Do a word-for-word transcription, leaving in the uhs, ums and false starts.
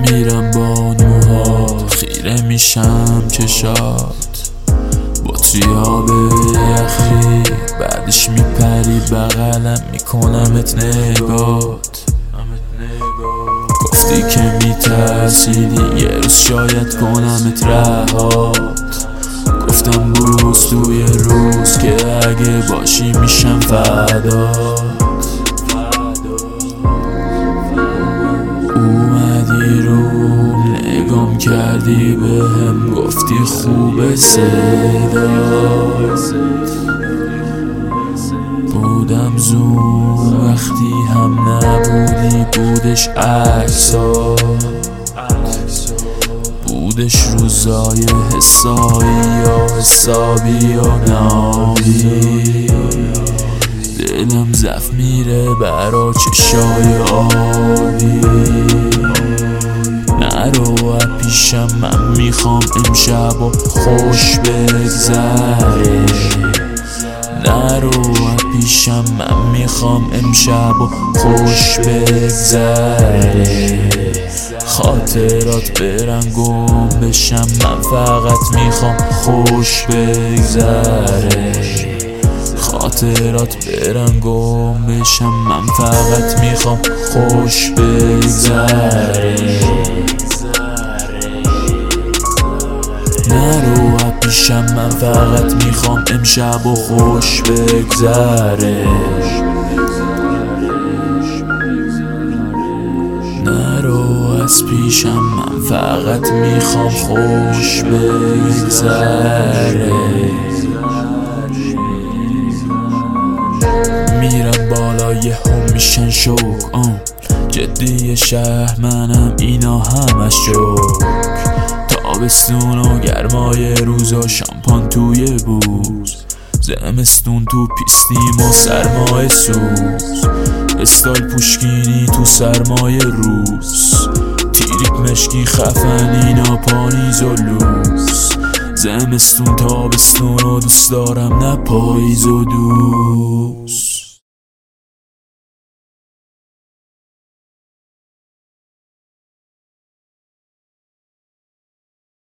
میرم با نوها خیره میشم چشات با توی آب یخی، بعدش میپری بغلم میکنمت نگات. گفتی که میترسیدی یه روز شاید کنمت رهات، گفتم روز توی روز که اگه باشی میشم فدات. اومدی رو نگام کردی بهم گفتی خوبه صدات، بودم زون وقتی هم نبودی، بودش عکسات، بودش روزای حسایی یا حسابی یا نابی. دلم زف میره برا چشای آبی، نرو پیشم من میخوام امشب و خوش بگذره، نرو پیشم من میخوام امشب و خوش بگذره. خاطرات برن گم بشم من فقط میخوام خوش بگذره، خاطرات برن گم بشم من فقط میخوام خوش بگذره. نرو پیشم من فقط میخوام امشب و خوش بگذره، نرو از پیشم من فقط میخوام خوش بگذره. میرم بالای هم میشن شوک، جدی شهر منم اینا همش جوک. تابستون و گرمای روزا شامپان توی بوز، زمستون تو پیستیم و سرمای سوز، استایل پوشکینی تو سرمای روز، تیریک مشکی خفنینا پانیز و لوز. زمستون تابستون و دوست دارم نه پاییز و دوز.